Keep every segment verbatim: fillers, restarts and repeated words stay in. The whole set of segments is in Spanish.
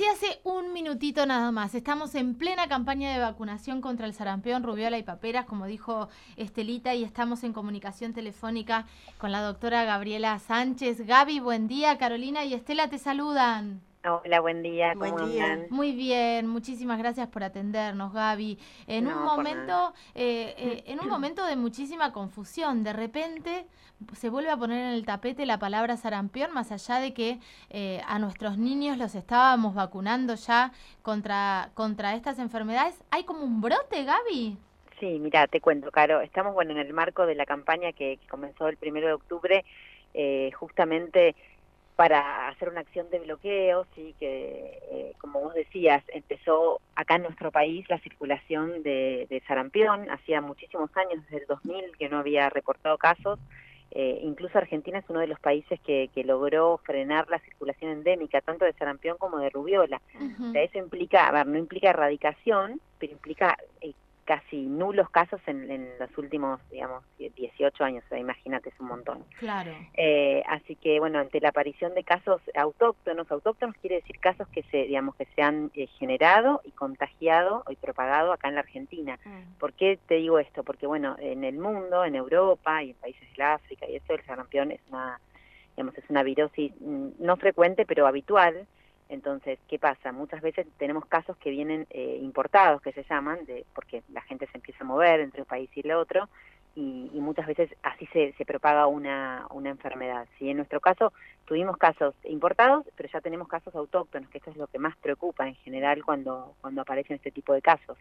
hace un minutito nada más. Estamos en plena campaña de vacunación contra el sarampión, rubiola y paperas, como dijo Estelita, y estamos en comunicación telefónica con la doctora Gabriela Sánchez. Gaby, buen día. Carolina y Estela te saludan. Hola, buen día, ¿cómo Buen día. andan? Muy bien, muchísimas gracias por atendernos, Gaby. En un No, por nada. momento, eh, eh, en un momento de muchísima confusión, de repente se vuelve a poner en el tapete la palabra sarampión, más allá de que eh, a nuestros niños los estábamos vacunando ya contra, contra estas enfermedades. ¿Hay como un brote, Gaby? Sí, mira, te cuento, Caro. Estamos, bueno, en el marco de la campaña que, que comenzó el primero de octubre, eh, justamente para hacer una acción de bloqueo, sí, que, eh, como vos decías, empezó acá en nuestro país la circulación de, de sarampión. Hacía muchísimos años, desde el dos mil, que no había reportado casos. Eh, incluso Argentina es uno de los países que, que logró frenar la circulación endémica, tanto de sarampión como de rubiola. O Uh-huh. sea, eso implica, a ver, no implica erradicación, pero implica eh, casi nulos casos en, en los últimos, digamos, dieciocho años. O sea, imagínate, es un montón. Claro. Eh, así que, bueno, ante la aparición de casos autóctonos, autóctonos quiere decir casos que se, digamos, que se han eh, generado y contagiado y propagado acá en la Argentina. Mm. ¿Por qué te digo esto? Porque, bueno, en el mundo, en Europa y en países del África y eso, el sarampión es una, digamos, es una virosis mm, no frecuente, pero habitual. Entonces, ¿qué pasa? Muchas veces tenemos casos que vienen eh, importados, que se llaman, de, porque la gente se empieza a mover entre un país y el otro, y, y muchas veces así se, se propaga una, una enfermedad. ¿Sí? En nuestro caso tuvimos casos importados, pero ya tenemos casos autóctonos, que esto es lo que más preocupa en general cuando, cuando aparecen este tipo de casos.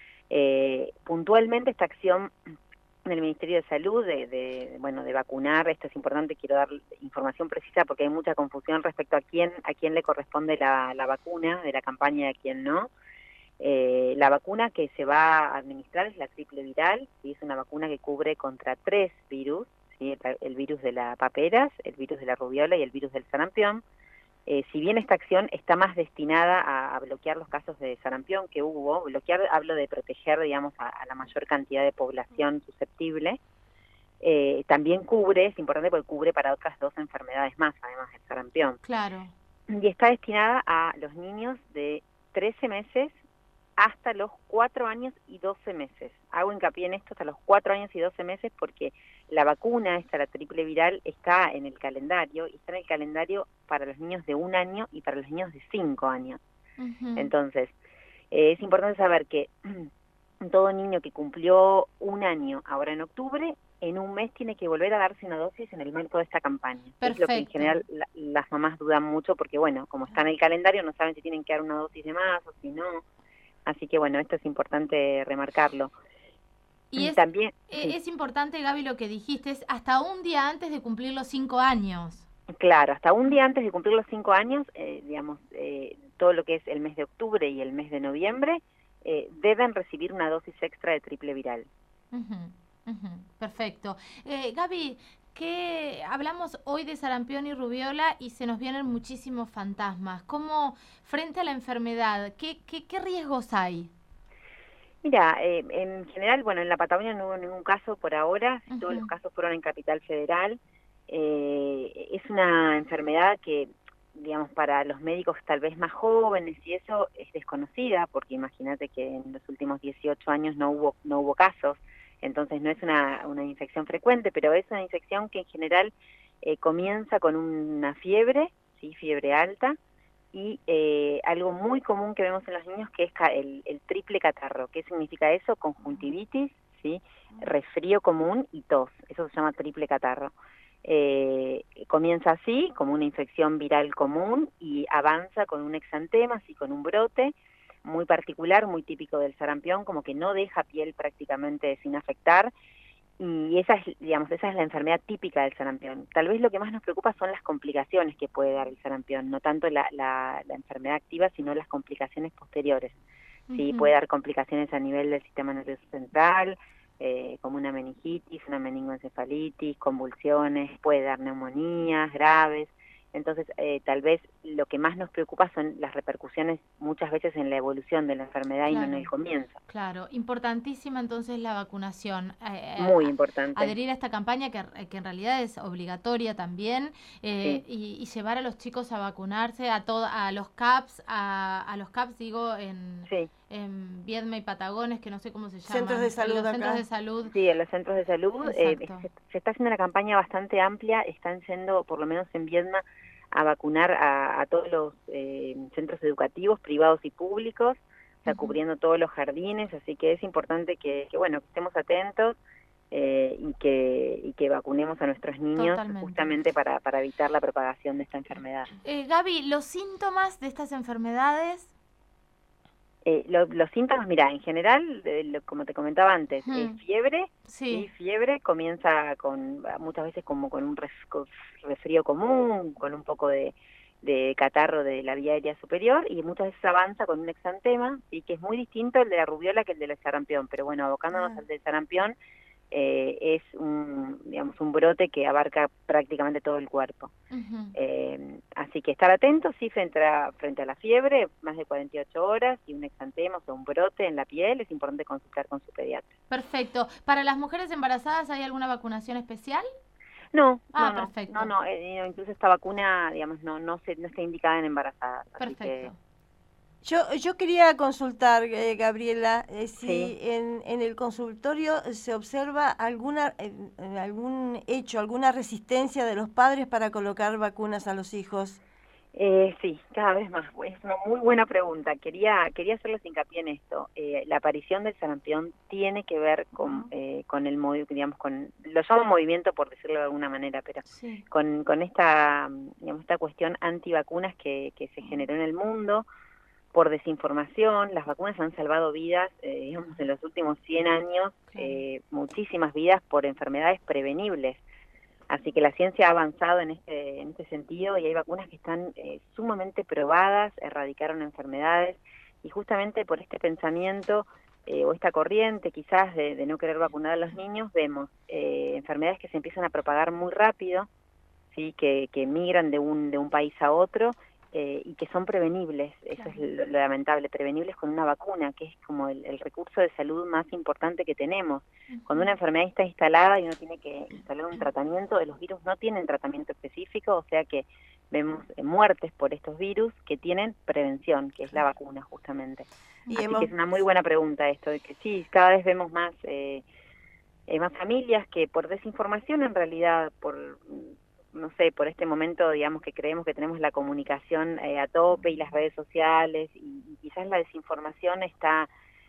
Eh, puntualmente esta acción del Ministerio de Salud de, de bueno de vacunar, esto es importante, quiero dar información precisa porque hay mucha confusión respecto a quién a quién le corresponde la, la vacuna de la campaña y a quién no. Eh, la vacuna que se va a administrar es la triple viral, y es una vacuna que cubre contra tres virus, ¿sí? el, el virus de la paperas, el virus de la rubiola y el virus del sarampión. Eh, si bien esta acción está más destinada a, a bloquear los casos de sarampión que hubo, bloquear hablo de proteger, digamos, a, a la mayor cantidad de población susceptible, eh, también cubre, es importante porque cubre para otras dos enfermedades más, además del sarampión. Claro. Y está destinada a los niños de trece meses hasta los cuatro años y doce meses. Hago hincapié en esto, hasta los cuatro años y doce meses, porque la vacuna, esta, la triple viral, está en el calendario, y está en el calendario para los niños de un año y para los niños de cinco años. Uh-huh. Entonces, eh, es importante saber que todo niño que cumplió un año ahora en octubre, en un mes tiene que volver a darse una dosis en el marco de esta campaña. Es lo que en Perfecto. general la, las mamás dudan mucho porque, bueno, como está en el calendario, no saben si tienen que dar una dosis de más o si no. Así que, bueno, esto es importante remarcarlo. Y es, También, sí, es importante, Gaby, lo que dijiste, es hasta un día antes de cumplir los cinco años. claro, hasta un día antes de cumplir los cinco años, eh, digamos, eh, todo lo que es el mes de octubre y el mes de noviembre, eh, deben recibir una dosis extra de triple viral. Uh-huh, uh-huh, perfecto. Eh, Gaby, que hablamos hoy de sarampión y rubiola y se nos vienen muchísimos fantasmas. ¿Cómo, frente a la enfermedad, qué, qué, qué riesgos hay? Mira, eh, en general, bueno, en la Patagonia no hubo ningún caso por ahora, todos los Uh-huh. casos fueron en Capital Federal. Eh, es una enfermedad que, digamos, para los médicos tal vez más jóvenes y eso es desconocida, porque imagínate que en los últimos dieciocho años no hubo no hubo casos, entonces no es una, una infección frecuente, pero es una infección que en general eh, comienza con una fiebre, sí, fiebre alta, y eh, algo muy común que vemos en los niños que es el, el triple catarro. ¿Qué significa eso? Conjuntivitis, ¿sí? Resfrío común y tos. Eso se llama triple catarro. Eh, comienza así, como una infección viral común, y avanza con un exantema, así con un brote muy particular, muy típico del sarampión, como que no deja piel prácticamente sin afectar. Y esa es, digamos, esa es la enfermedad típica del sarampión. Tal vez lo que más nos preocupa son las complicaciones que puede dar el sarampión, no tanto la, la, la enfermedad activa, sino las complicaciones posteriores. Sí, Uh-huh. puede dar complicaciones a nivel del sistema nervioso central, eh, como una meningitis, una meningoencefalitis, convulsiones, puede dar neumonías graves, Entonces, eh, tal vez lo que más nos preocupa son las repercusiones muchas veces en la evolución de la enfermedad y no en Claro, el comienzo. claro. Importantísima entonces la vacunación. Eh, eh, Muy a- importante, adherir a esta campaña que, que en realidad es obligatoria también eh, sí, y, y llevar a los chicos a vacunarse, a todo, a los CAPS, a, a los CAPS digo en, sí. en Viedma y Patagones, que no sé cómo se Centros de llaman, en salud los centros acá. de salud. Sí, en los centros de salud eh, Exacto. se, se está haciendo una campaña bastante amplia, están yendo, por lo menos en Viedma, a vacunar a, a todos los eh, centros educativos, privados y públicos, o sea, Ujú. cubriendo todos los jardines, así que es importante que, que bueno, que estemos atentos eh, y que y que vacunemos a nuestros niños Totalmente. justamente para, para evitar la propagación de esta enfermedad. Eh, Gaby, los síntomas de estas enfermedades. Eh, lo- los síntomas, mira, en general, eh, lo- como te comentaba antes, es Hmm. fiebre, Sí. sí, fiebre, comienza con muchas veces como con un res- con resfrío común, con un poco de, de catarro de la vía aérea superior y muchas veces avanza con un exantema, y que es muy distinto el de la rubiola que el del sarampión, pero bueno, abocándonos Ah. al del sarampión, eh, es un, digamos, un brote que abarca prácticamente todo el cuerpo. Ujú. Eh, así que estar atentos, sí, frente a, frente a la fiebre, más de cuarenta y ocho horas, y un exantema, o sea, un brote en la piel, es importante consultar con su pediatra. Perfecto. ¿Para las mujeres embarazadas hay alguna vacunación especial? No, Ah, no, no, perfecto. no, no, eh, incluso esta vacuna, digamos, no, no, se, no está indicada en embarazadas, así que Perfecto. Yo, yo quería consultar, eh, Gabriela, eh, si sí. en, en el consultorio se observa alguna eh, eh, algún hecho, alguna resistencia de los padres para colocar vacunas a los hijos. Eh, sí, cada vez más. Es una muy buena pregunta. Quería quería hacerles hincapié en esto. Eh, la aparición del sarampión tiene que ver con eh, con el movi- digamos con lo llamo movimiento por decirlo de alguna manera, pero Sí. con con esta digamos esta cuestión antivacunas que que se generó en el mundo por desinformación. Las vacunas han salvado vidas, eh, digamos, en los últimos cien años, Claro. eh, muchísimas vidas por enfermedades prevenibles. Así que la ciencia ha avanzado en este, en este sentido y hay vacunas que están eh, sumamente probadas, erradicaron enfermedades, y justamente por este pensamiento eh, o esta corriente quizás de, de no querer vacunar a los niños, vemos eh, enfermedades que se empiezan a propagar muy rápido, sí, que, que migran de un, de un país a otro eh, y que son prevenibles. Eso Claro. es lo, lo lamentable, prevenibles con una vacuna, que es como el, el recurso de salud más importante que tenemos. Cuando una enfermedad está instalada y uno tiene que instalar un tratamiento, los virus no tienen tratamiento específico, o sea que vemos eh, muertes por estos virus que tienen prevención, que es la vacuna justamente. Y Así hemos, que es una muy buena pregunta esto, de que sí, cada vez vemos más, eh, eh, más familias que por desinformación en realidad, por no sé, por este momento, digamos, que creemos que tenemos la comunicación eh, a tope y las redes sociales, y, y quizás la desinformación está,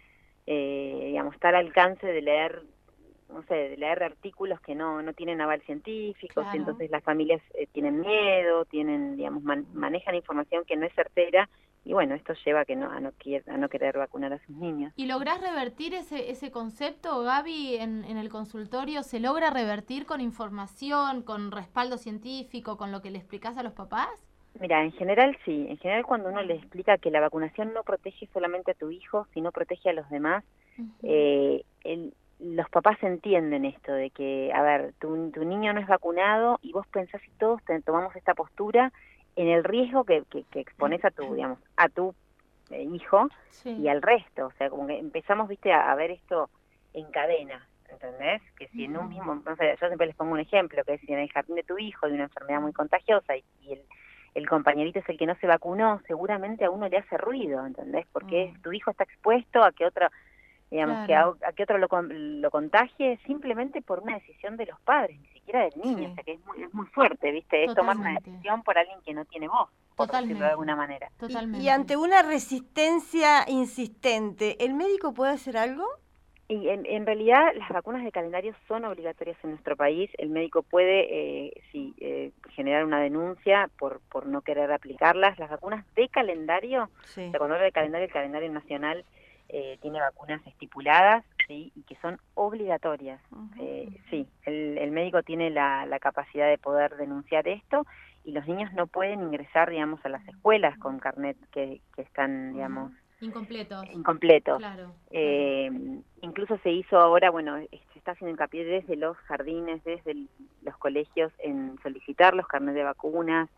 eh, digamos, está al alcance de leer, no sé, de leer artículos que no, no tienen aval científicos, Claro. entonces las familias eh, tienen miedo, tienen, digamos, man, manejan información que no es certera, y bueno, esto lleva a que no, a no, quier, a no querer vacunar a sus niños. ¿Y lográs revertir ese, ese concepto, Gaby, en, en el consultorio? ¿Se logra revertir con información, con respaldo científico, con lo que le explicás a los papás? Mira, en general sí, en general cuando uno le explica que la vacunación no protege solamente a tu hijo, sino protege a los demás, Uh-huh. eh, el, los papás entienden esto de que, a ver, tu, tu niño no es vacunado y vos pensás y todos te, tomamos esta postura en el riesgo que, que, que expones a tu, digamos, a tu eh, hijo Sí. y al resto, o sea, como que empezamos, viste, a, a ver esto en cadena, ¿entendés? Que si en un mismo, no sé, yo siempre les pongo un ejemplo, que es si en el jardín de tu hijo hay una enfermedad muy contagiosa y, y el el compañerito es el que no se vacunó, seguramente a uno le hace ruido, ¿entendés? Porque Mm. tu hijo está expuesto a que otro, digamos, Claro. que a, a que otro lo, lo contagie simplemente por una decisión de los padres, ni siquiera del niño, Sí. o sea que es muy, es muy fuerte, ¿viste? Es tomar una Totalmente. decisión por alguien que no tiene voz, por decirlo Totalmente. de alguna manera. y, Totalmente. y ante una resistencia insistente, ¿el médico puede hacer algo? Y en, en realidad las vacunas de calendario son obligatorias en nuestro país. El médico puede eh, sí, eh, generar una denuncia por, por no querer aplicarlas. Las vacunas de calendario, Sí. o sea, cuando hablo de calendario, el calendario nacional eh, tiene vacunas estipuladas, ¿sí? Y que son obligatorias. Uh-huh. Eh, sí, el, el médico tiene la, la capacidad de poder denunciar esto, y los niños no pueden ingresar, digamos, a las escuelas con carnet que, que están, digamos, Incompletos. incompletos. Claro. Eh, claro. Incluso se hizo ahora, bueno, se está haciendo hincapié desde los jardines, desde el, los colegios, en solicitar los carnets de vacunas.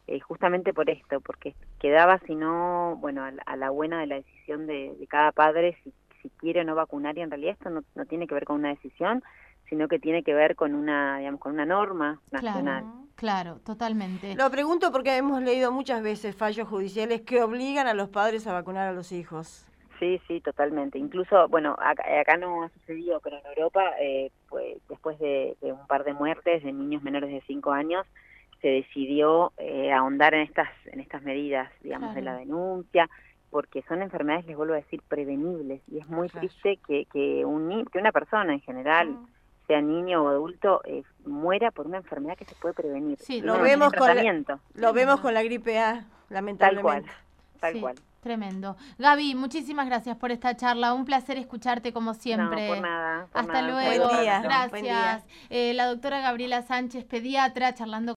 eh, justamente por esto, porque quedaba, si no, bueno, a la, a la buena de la decisión de, de cada padre si, si quiere o no vacunar, y en realidad esto no, no tiene que ver con una decisión, sino que tiene que ver con una, digamos, con una norma nacional. Claro, claro, totalamente. Lo pregunto porque hemos leído muchas veces fallos judiciales que obligan a los padres a vacunar a los hijos. Sí, sí, totalmente. Incluso, bueno, acá, acá no ha sucedido, pero en Europa, eh, pues, después de, de un par de muertes de niños menores de cinco años, se decidió eh, ahondar en estas en estas medidas, digamos, claro, de la denuncia, porque son enfermedades, les vuelvo a decir, prevenibles, y es muy claro. triste que que, un, que una persona en general, uh-huh. sea niño o adulto, eh, muera por una enfermedad que se puede prevenir. Sí, lo vemos con la, lo vemos con la gripe A, lamentablemente. Tal cual, tal sí. cual. Tremendo. Gaby, muchísimas gracias por esta charla. Un placer escucharte como siempre. No, por nada. Por Hasta nada. luego. Buen día. Gracias. Buen día. Eh, la doctora Gabriela Sánchez, pediatra, charlando